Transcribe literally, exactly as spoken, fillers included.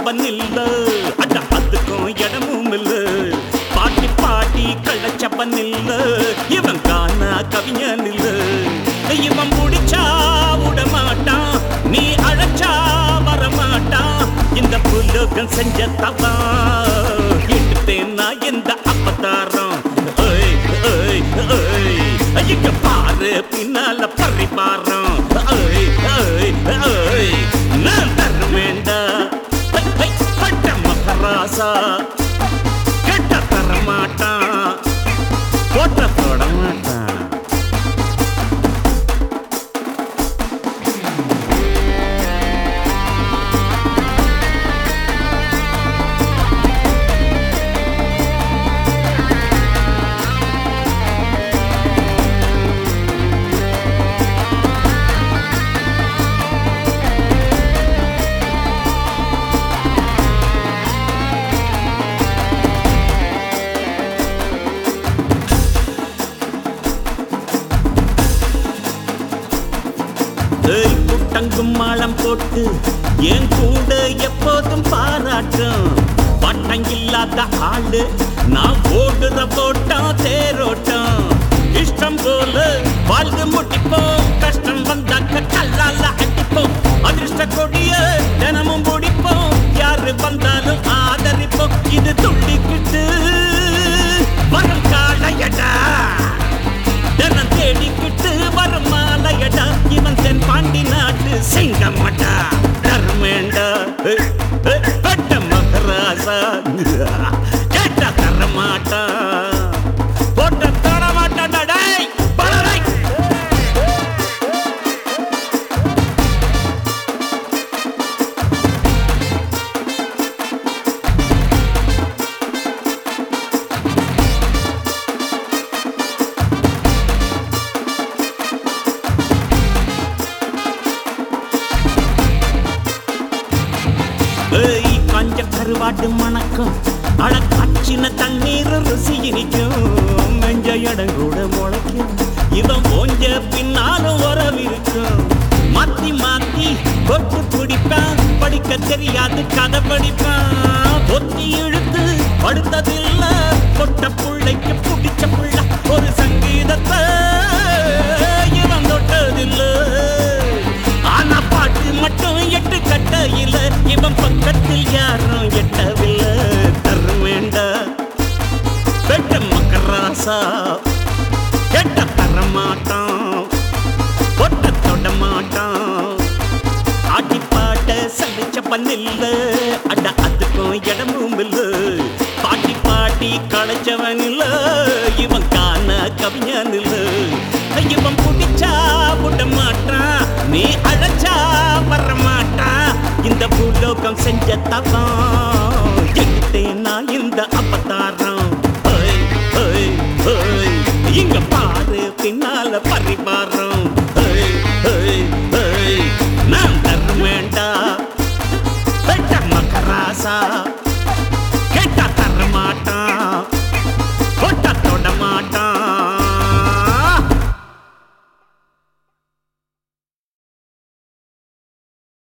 களைச்சவன் இல்ல, அட அதுக்கும் இடமும் இல்ல. பாட்டி பாட்டி களைச்சவன் இல்ல, இவன் காணா கவிஞன் இல்ல. இவன் முடிச்சா விட மாட்டான், நீ அழைச்சா வரமாட்டான். இந்த புலோகம் செஞ்ச தவா எடுத்தேன்னா இந்த அப்பதாரம். இங்க பாரு பின்னால பறி பாரம். நான் தருவேண்டா பட்ட மகராசா, கெட்ட தரமாட்டான், போட்ட தொட மாட்டான். தங்கும் மாளம் போட்டு என் கூட எப்போதும் பாராட்டும். பட்டம் இல்லாத ஆளு நான் ஓடுற போட்டோம் தேரோட்டம். இஷ்டம் போல வாழ்ந்து முடிப்போம், கஷ்டம் வந்தாக்க கல்லால அடிப்போம். அதிர்ஷ்ட கொடிய தினமும் முடிப்போம், யாரு வந்தாலும் ஆதரிப்போம். இது துள்ளிக்கிட்டு வரும் காளையடா, தினம் தேடிக்கிட்டு வரும் மாலையடா. இவன் தென் பாண்டி நாட்டு சிங்கமடா, தர்மேண்டா பட்ட மகராசா, கேட்டா தரமாட்டா, போட்ட தரமாட்டா. டேய் பலரை காஞ்ச கருவாட்டு மணக்கம், அழ காய்ச்சின தண்ணீர் ருசி இனிக்கும். நெஞ்ச இடம் கூட முளைக்கும், இவன் ஓஞ்ச பின்னாலும் உறவிருக்கும். மாத்தி மாத்தி கொட்டு பிடிப்பான், படிக்க தெரியாது கதை படிப்பான். பொத்தி இழுத்து படுத்ததில்ல, பொட்ட புள்ளைக்கு பிடிச்ச புள்ள. ஒரு சங்கீதத்தை இவன் தொட்டதில்லை, ஆனா பாட்டு மட்டும் எட்டு கட்டையில. இவன் பக்கத்தில் யாரும் எட்டவில்லை, தருவேண்டா பெட்ட மகராசா, கெட்ட தரமாட்டான், பொட்ட தொட மாட்டான். ஆட்டி பாட்ட சலிச்ச பண்ணில்ல, அட அதுக்கும் இடமும் இல்ல. பாட்டி பாட்டி களைச்சவன் இல்ல, இவன் காண கவிஞன் இல்ல. இவன் பிடிச்சா விட மாட்டான், நீ அழைச்சா வரமாட்டான். இந்த பூலோகம் செஞ்ச தவா